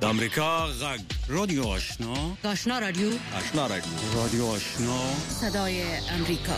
د امریکا غږ رادیو آشنا رادیو رادیو آشنا صدای امریکا.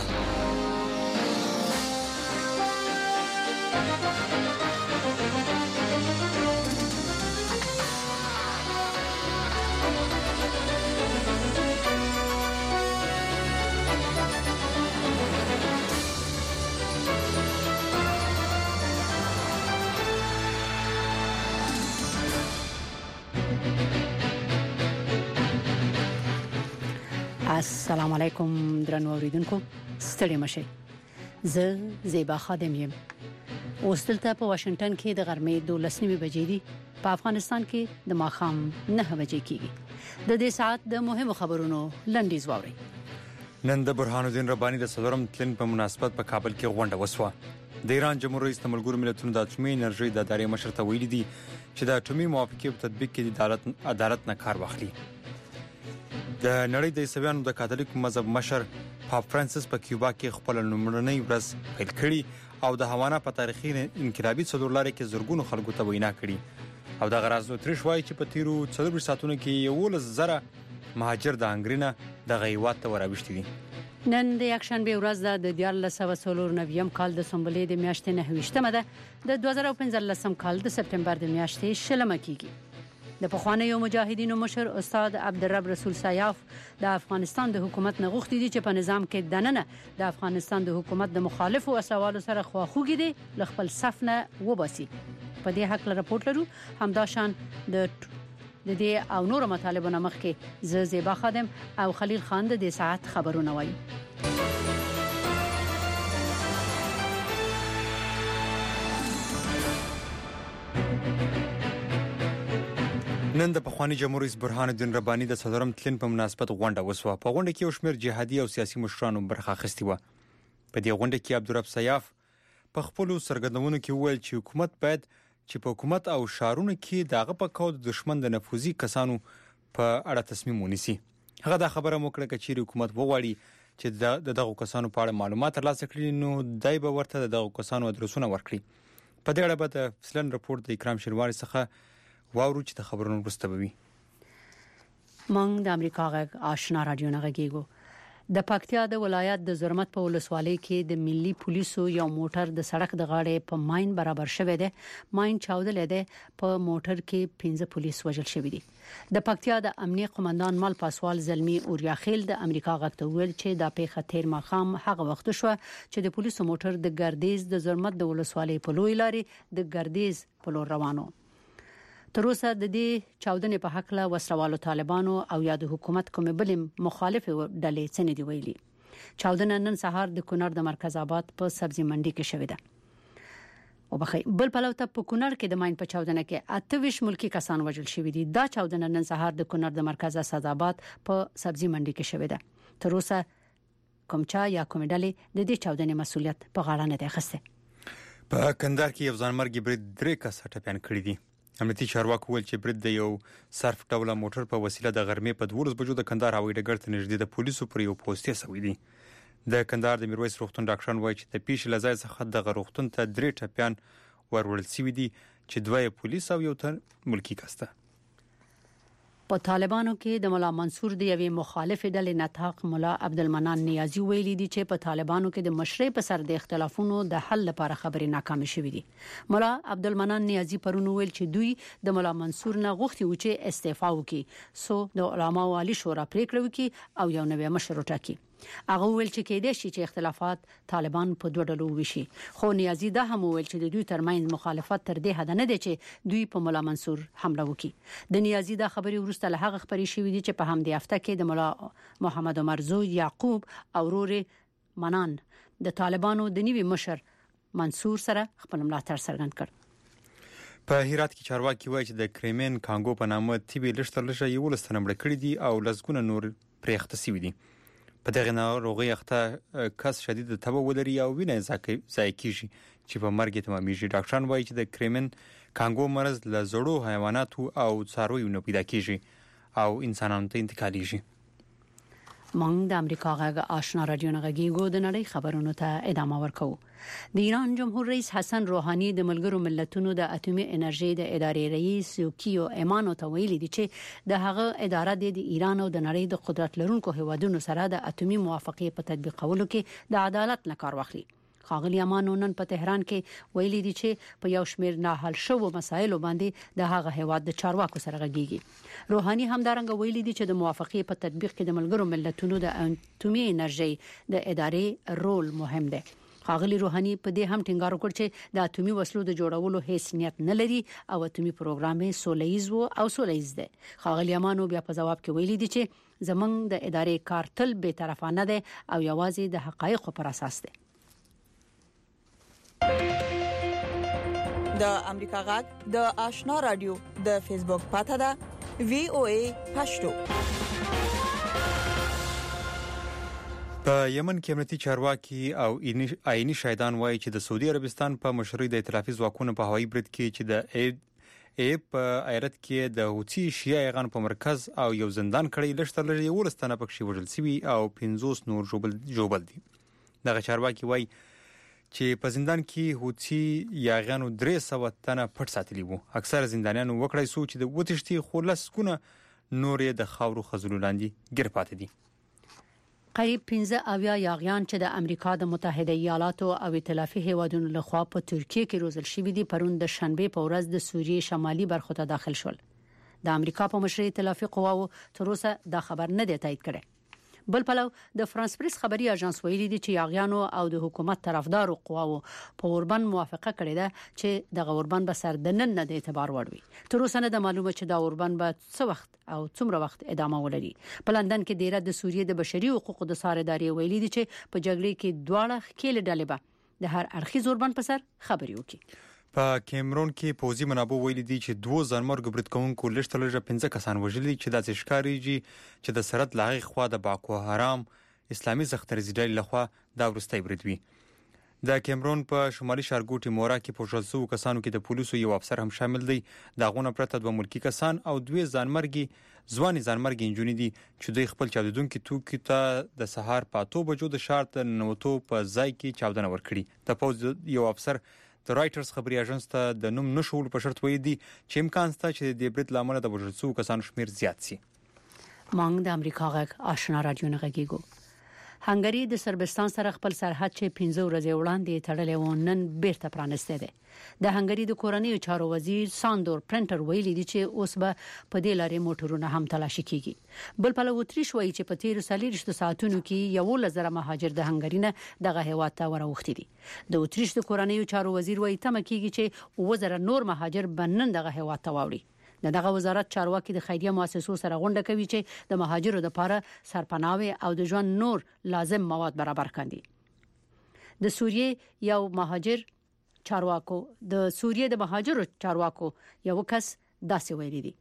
السلام علیکم درنو اوریدونکو، ستړي مشه. زه زیبا خادم یم. اوس دلته په واشنگټن کې د غرمې 12:30 بجې دي. په افغانستان کې د ماښام 9 بجې کېږي. د دې ساعت د مهمو خبرونو لنډیز واورئ. نن د برهان الدین رباني د صدرم تلین په مناسبت په کابل کې غونډه وسوه. د ایران جمهوریت رئیس د ملګرو ملتونو د اټومي انرژي د ادارې مشر ته ویلي دي چې د اټومي موافقې په تطبیق کې د عدالت نه کار واخلي. د نړۍ د عیسویانو د کاتولیک مذهب مشر پاپ فرانسیس په کیوبا کې خپل لومړنۍ ورځ پیل کړي او د هاوانا په تاریخي انقلابي څلورلارې کې زرګونو خلکو ته وینا کړي او د غراز اتریش وايي چې په تیرو 4 ساعتونو کې 11,000 مهاجر د انګرینا د غیوات ته وراوښتي دي. نن د یکشنبه ورځ د 1499 کال د سنبلې د میاشتې 29مه ده. د 2015 کال د سپتمبر د میاشتې شلمه کیږي. د پخوانیو مجاهدینو مشر استاد عبدالرب رسول سیاف د افغانستان د حکومت نه غوښتي دي چې په نظام کې دننه د افغانستان د حکومت د مخالفو اسوالو سره خواخوږي دي ل خپل صف نه وباسي. په دې حق له راپورټ لرو. همداشان د دې او نور مطالبونو مخکې ز زیبا خادم او خلیل خان د دې ساعت خبرونه وایي. نن د پخوانی جمهوریت رئیس برهان الدین رباني د صدرم تلین په مناسبت غونډه وسوه. په غونډه کې یو شمېر جهادي او سیاسي مشرانو برخه اخیستې و. په دې غونډه کې عبدالرب سیاف په خپل سرګردونو کې وویل چې حکومت باید چې په حکومت او شارونو کې دغه په کاو د دشمن د نفوذي کسانو په اړه تصمیم ونیسي. هغه دا خبره موکړه چې حکومت وغواړي چې دغه کسانو په اړه معلومات ترلاسه کړي نو دای به ورته دغه کسانو ادرسونه ورکړي. په دې اړه به د فلن رپورت د اکرام شینواری څخه واورو چې د خبرونو وروسته به وي. مونږ د امریکا غږ آشنا رادیو نه غږیږو. د پکتیا د ولایت د زرمت په ولسوالۍ کې د ملي پولیسو یو موټر د سړک د غاړې په ماين برابر شوی دی. ماين چاودل دی. په موټر کې 15 پولیس وژل شوی دي. د پکتیا د امنیه قومندان مال پاسوال زلمی اوریاخیل د امریکا غږ ته ویل چې د پیښه تیر ماخام هغه وخت شو چې د پولیسو موټر د ګردیز د زرمت د ولسوالۍ په لوی لارې د ګردیز په لور روانو. تر اوسه د دې چاودنې په حق له وسلوالو طالبانو او یا د حکومت کومه بل مخالف ډلې څنګه دی ویلي. چاودنه نن سهار د کونړ د مرکز آباد په سبزی منډي کې شوې ده. او بخې بل پلوته په کونړ کې د ماين په چاودنه کې 28 ملکی کسان وژل شوی دي. دا چاودنه نن سهار د کونړ د مرکز اسداباد په سبزی منډي کې شوې ده. تر اوسه کومچا یا کوم ډلې د دې چاودنې مسولیت په غاړه نه دی اخیسته. په کندهار کې یو ځانمرګي برید 3 کس ټپيان کړی دي. امنیتي چارواکو ویل چې برید د یو صرف ډوله موټر په وسیله د غرمې په 12 بجو د کندهار هوایي ډګر ته نږدې د پولیسو پر یو پوسټ سوي دي. د کندهار د میرویس روغتون ډاکټران وایي چې د پیښې لځای څخه د روغتون ته 3 ټپيان ورول سوي دي چې 2 پولیس او یو تن ملکی کسته. په طالبانو کې د مولا منصور د یوې مخالف ډلې نطاق مولا عبدالمنان نیازی ویلي دي چې په طالبانو کې د مشرۍ په سر د اختلافونو د حل لپاره خبرې ناکامه شوې دي. مولا عبدالمنان نیازی پرون ویل چې دوی د مولا منصور نه غوښتي و چې استعفا وکړي سو د علماء عالی شورا پریکړه وکړي او یو نوی مشر وټاکي. هغه ویل چې کېدې شي چې اختلافات طالبان په دوه ډلو وشي. خو نیازی دا هم ویل چې د دوی ترمنځ مخالفت تر دې حد نه دی چې دوی په مولا منصور حمله وکړي. د نیازی دا خبري ورسته له هغه خبري شوې دي چې په همدې هفته کې د مولا محمد عمر زوی یعقوب او رور منان د طالبانو د نیوي مشر منصور سره خپل ملاتړ څرګند کړ. په هرات کې چارواکي وایي چې د کریمین کانګو په نامه تیبي لشترلشه یو لستنمړ کړی دي او لزګونه نور پرېخته سوي دي. په دغه ناروغي اخته کس شدید تبه ولري او وینه ضایع کیږي چې په مرګ تمامېږي. ډاکټران وایي چې د کریمین کانګو مرض له زړو حیواناتو او څارویو نه پیدا کیږي او انسانانو ته انتقالېږي. مونږ د امریکا غږ آشنا رادیو نغږیږو د نړۍ خبرونو ته ادامه ورکوو. د ایران جمهور رئیس حسن روحاني د ملګرو ملتونو د اټومي انرژي د ادارې رئیس یوکیو ایمانو ته ویلي دي چې د هغه اداره د ایران او د نړۍ د قدرت لرونکو هیوادونو سره د اټومي موافقه په تطبیقولو کې د عدالت نه کار واخلي. خاغلی امانو نن په تهران کې ویلي دي چې په یو شمېر نه حل شوو مسایلو باندې د هغه هیواد د چارواکو سره غږیږي. روحاني همدارنګه ویلي دي چې د موافقه په تطبیق کې د ملګرو ملتونو د اټومي انرژي د ادارې رول مهم دی. خاغلی روحاني په دې هم ټینګار وکړ چې د اټومي وسلو د جوړولو هیڅ نیت نه لري او اټومي پروګرام یې سولهییز او سولهییز دی. خاغلی امانو بیا په جواب کې ویلي دي چې زمنګ د ادارې کار تل به طرفانه دی او یوازې د حقایقو پر اساس دی. د امریکا غږ د آشنا رادیو د فیسبوک پاڼه ده VOA پښتو. په یمن کې امنیتي چارواکي او آئینی شاهدان وایي چې د سعودي عربستان په مشرۍ د ائتلافي ځواکونو په هوایي برید کې چې د ایپ ایرت کې د حوثي شیعه ایغان په مرکز او یو زندان کړی لشتر لري ولستانه پکې وژل شوی او 50 نور جوبل دي. دغه چارواکي وایي چې په زندان کې حوثي یاغانو 300 تنه پټ ساتلی وو. اکثر زندانیانو وکړای سو چې د وتښتي خلصونه نورې د خاورو خزلو لاندې ګیر پاتې دي. قریب 15 یاغیان چې د امریکا د متحده ایالاتو او ائتلافي هیوادونو لخوا په ترکیه کې روزل شوی دي پرون د شنبه په ورځ د سوریې شمالي برخو ته داخل شول. د امریکا په مشرۍ ائتلافي قواو تر اوسه دا خبر نه دی تایید کړی. بل پلو د فرانس پریس خبري اژانس ویلي دي چې یاغیانو او د حکومت طرفدارو قواو په اوربن موافقه کړې ده چې د اوربن به سر د نن نه د اعتبار وړوي. تر اوسه نه د معلومه چې د اوربن به څه وخت او څومره وخت ادامه ولري. په لندن کې د سوریې د بشري حقوقو د سازمانداري ویلي دي چې په جګړې کې دواړه ښکېل ډلې به د هر اړخیز اوربن په سر خبري وکړي. په کیمرون کې پوزي منابع ویلي دي چې 2 ځانمرګ برید کوونکو لشتلجه 15 کسان وژلي چې د ښکاریږي چې د سرحد لاغي خوا د باکو حرام اسلامي زخترزي ډلې لخوا دا ورستۍ برید وی. د کیمرون په شمالي ښارګوټي مورا کې په ژوند شوو کسانو کې د پولیسو یو افسر هم شامل دی. دا غونه پرته د ملکی کسان او 2 ځانمرګي انجونی دي چې دوی خپل چاودونکو توکي ته د سهار په 8 بجو د ښار ته نوټو په ځای کې چاودنه ورکړي. د پوز یو افسر د رائټرز خبري اژانس ته د نوم نشول په شرط ویلي دي چې امکان شته چې د برید لامل د وژل شوو کسانو شمیر زیات شي. مونږ د امریکا غږ آشنا رادیو نه غږیږو. هنګری د سربستان سره خپل سرحد چې 15 ورځې وړاندې تړلې و نن بیرته پرانسته ده. د هنګری د کورنیو چارو وزیر ساندور پرنټر ویلي دي چې اوس به په دې لارې موټرونه هم تلاشي کیږي. بل په لوتریش وایي چې په تیر 30 ساعتونو کې 1,000 مهاجر د هنګری نه دغه هیواد ته وروختي دي. د اوتریش د کورنیو چارو وزیر وایي تم کیږي چې 2,000 نور مهاجر بنن دغه هیواد ته واوړي. دغه وزارت چارواکي د خیریه مؤسسو سره غونډه کوي چې د مهاجرو لپاره سرپناوي او د ژوند نور لازم مواد برابر کړي. د سوریې یو مهاجر چارواکو د سوریې د مهاجرو چارواکو یو کس داسې ویلي دي.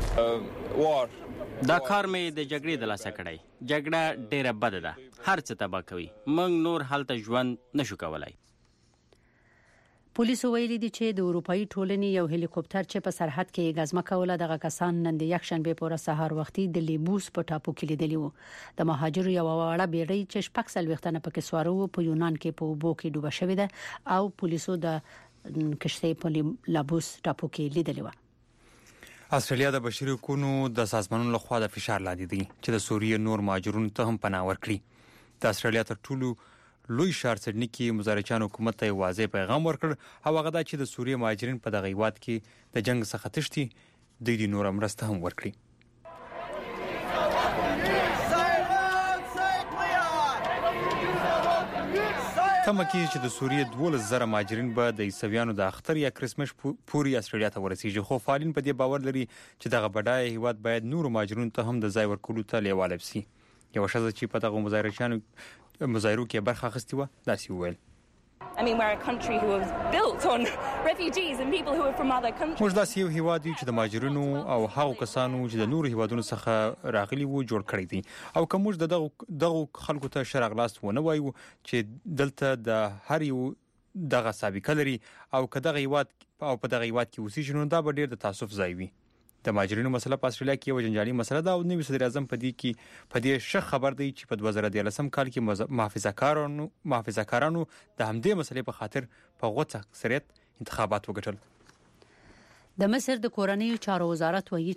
دا کار مې د جګړې د لاسه کړی. جګړه ډیره بده ده. هر څه تباہ کوي. موږ نور هلته ژوند نشو کولای. پولیسو ویلي دي چې د اروپאי ټولنې یو هلیکوپټر چې په سرحد کې غزمه کوله دغه کسان نن د یکشنبه پورې سهار وختي د لیبوس په ټاپو کې لیدلی وو. د مهاجرو یو وړه بیړۍ چې شپږ سلوختنه پکې سوارو په یونان کې په اوبو کې ډوبه شوې ده او پولیسو د کشته په لیبوس ټاپو کې لیدلی و. استرالیا د بشري حقوقو د سازمانونو لخوا د فشار لاندې دي چې د سوریې نور مهاجرونو ته هم پناه ورکړي. د استرالیا تر ټولو لوی ښار سډني کې مزارچان حکومت ته واضح پیغام ورکړ او هغه دا چې د سوریې مهاجرین په دغه هیواد کې د جنگ څخه تښتي د نور مرسته هم ورکړي. تمه کیږي چې د سوریې 12,000 مهاجرین به د عیسویانو د اختر یا کرسمس پورې استرالیا ته ورسیږي. خو فعالین په دې باور لري چې دغه بډای هیواد باید نور مهاجرینو ته هم د ځای ورکولو ته لیواله شي. یو شخص چې په دغه مظاهرو کې برخه اخیستې و داسې وویل. We're a country who was built on refugees and people who are from other countries. موږ داسې یو هیواد یو چې د مهاجرینو او هغو کسانو چې د نورو هیوادونو څخه راغلي وو جوړ کړی دي او که موږ دغه خلکو ته شرع غلاست ونه وایو چې دلته د هر یو دغه سابقه لري او که دغه هیواد او په دغه هیواد کې اوسېږي نو دا به ډېر د تاسف ځای وي. د مهاجرینو مسله په استرالیا کې یو جنجالي مسله ده او نوي صدر اعظم په دې ښه خبر دی چې په 2013 کال کې محافظه‌کارانو د همدې مسلې په خاطر په غوڅ اکثریت انتخابات وګټل. د مصر د کورنیو چارو وزارت وایي